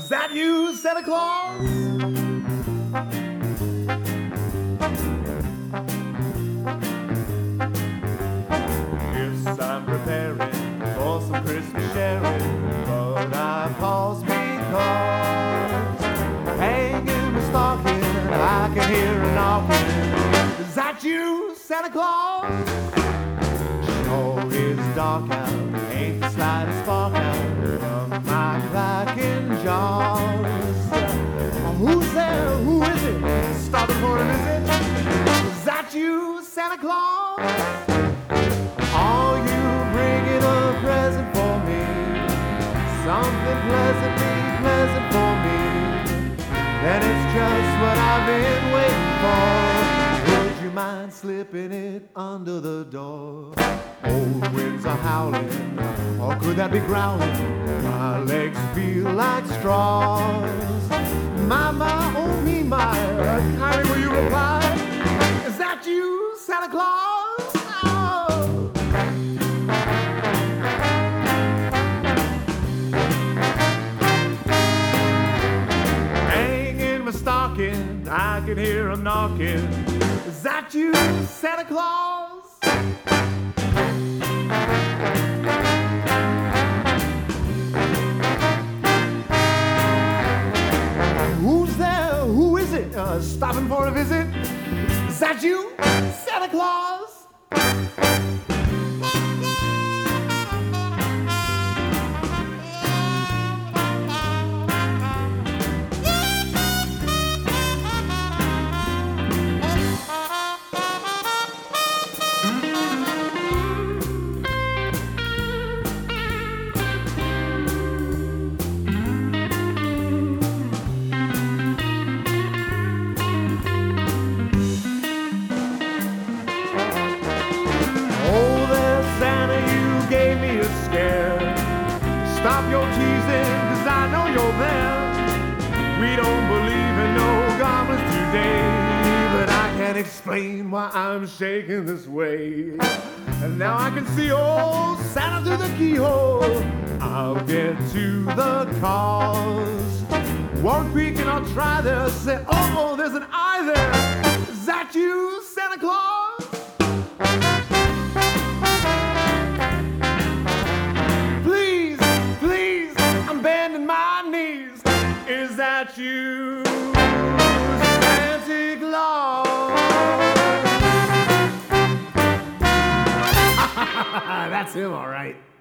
Is that you, Santa Claus? Yes, I'm preparing for some Christmas sharing, but I pause because hanging my stocking, I can hear a knocking. Is that you, Santa Claus? Sure is dark out, ain't the slightest spark out from my clacking jaws. Who's there? Who is it? Stopping for a visit? Is that you, Santa Claus? Are you bringing a present for me? Something pleasant for me? Then it's just what I've been waiting for. Would you mind slipping it under the door? Old winds are howling, or could that be growling? My legs feel like straws. My, oh me, my, kindly will you reply? Is that you, Santa Claus? Oh. Hanging my stocking, I can hear a knocking. Is that you, Santa Claus? Who's there? Who is it? Stopping for a visit? Is that you, Santa Claus? Stop your teasing, cause I know you're there. We don't believe in no goblins today, but I can't explain why I'm shaking this way. And now I can see old Santa through the keyhole. I'll get to the cause. Won't peek and I'll try this. Say, oh, there's an eye there. Is that you, Santa Claus? Is that you, Santa Claus? That's him, all right.